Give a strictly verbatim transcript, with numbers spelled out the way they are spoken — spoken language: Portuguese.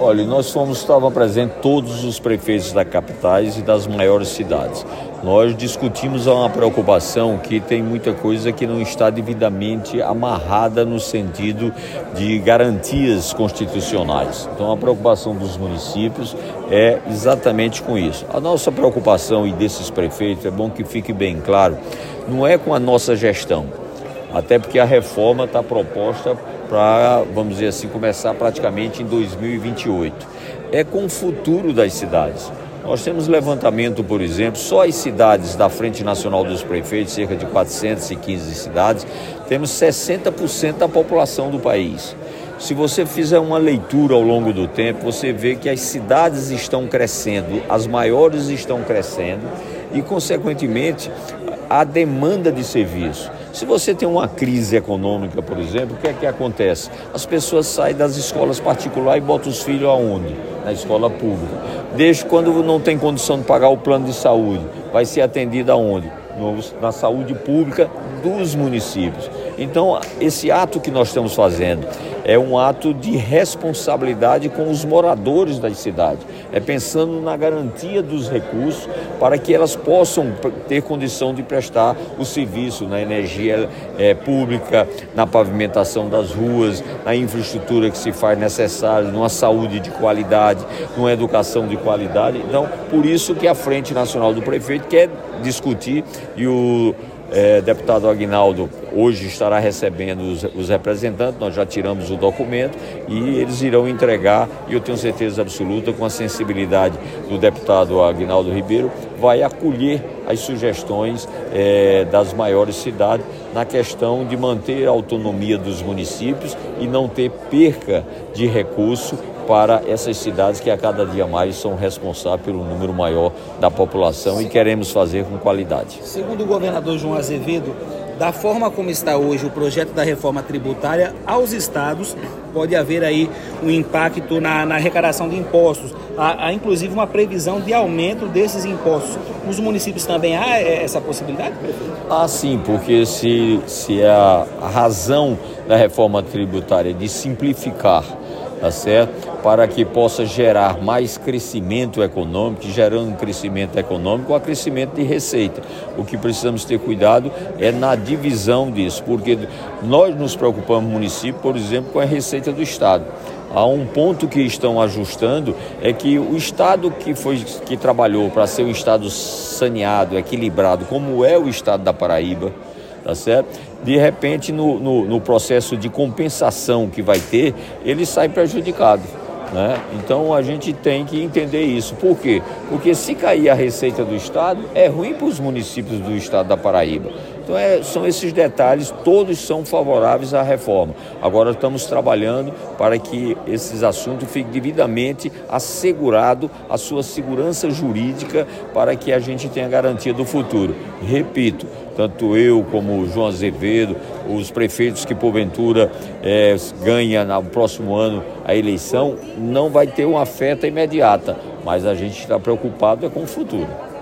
Olha, nós fomos, estavam presentes todos os prefeitos das capitais e das maiores cidades. Nós discutimos uma preocupação que tem muita coisa que não está devidamente amarrada no sentido de garantias constitucionais. Então, a preocupação dos municípios é exatamente com isso. A nossa preocupação e desses prefeitos, é bom que fique bem claro, não é com a nossa gestão, até porque a reforma está proposta para, vamos dizer assim, começar praticamente em dois mil e vinte e oito. É com o futuro das cidades. Nós temos levantamento, por exemplo, só as cidades da Frente Nacional dos Prefeitos, cerca de quatrocentas e quinze cidades, temos sessenta por cento da população do país. Se você fizer uma leitura ao longo do tempo, você vê que as cidades estão crescendo, as maiores estão crescendo e, consequentemente, a demanda de serviço. Se você tem uma crise econômica, por exemplo, o que é que acontece? As pessoas saem das escolas particulares e botam os filhos aonde? Na escola pública. Desde quando não tem condição de pagar o plano de saúde, vai ser atendido aonde? No, na saúde pública dos municípios. Então, esse ato que nós estamos fazendo é um ato de responsabilidade com os moradores das cidades. É pensando na garantia dos recursos para que elas possam ter condição de prestar o serviço na energia é, pública, na pavimentação das ruas, na infraestrutura que se faz necessária, numa saúde de qualidade, numa educação de qualidade. Então, por isso que a Frente Nacional do Prefeito quer discutir e o É, deputado Aguinaldo hoje estará recebendo os, os representantes, nós já tiramos o documento e eles irão entregar, e eu tenho certeza absoluta, com a sensibilidade do deputado Aguinaldo Ribeiro, vai acolher as sugestões é, das maiores cidades na questão de manter a autonomia dos municípios e não ter perca de recurso para essas cidades que a cada dia mais são responsáveis pelo número maior da população e queremos fazer com qualidade. Segundo o governador João Azevedo, da forma como está hoje o projeto da reforma tributária aos estados, pode haver aí um impacto na, na arrecadação de impostos. Há, há inclusive uma previsão de aumento desses impostos. Nos municípios também há essa possibilidade, prefeito? Ah, sim, porque se, se a, a razão da reforma tributária de simplificar, tá certo? Para que possa gerar mais crescimento econômico, gerando um crescimento econômico, o crescimento de receita. O que precisamos ter cuidado é na divisão disso, porque nós nos preocupamos no município, por exemplo, com a receita do Estado. Há um ponto que estão ajustando, é que o Estado que, foi, que trabalhou para ser um Estado saneado, equilibrado, como é o Estado da Paraíba, tá certo? De repente, no, no, no processo de compensação que vai ter, ele sai prejudicado, né? Então, a gente tem que entender isso. Por quê? Porque se cair a receita do Estado, é ruim para os municípios do Estado da Paraíba. Então, é, são esses detalhes, todos são favoráveis à reforma. Agora, estamos trabalhando para que esses assuntos fiquem devidamente assegurado a sua segurança jurídica para que a gente tenha garantia do futuro. Repito, tanto eu como o João Azevedo, os prefeitos que porventura é, ganham no próximo ano a eleição, não vai ter uma afeta imediata, mas a gente está preocupado é com o futuro.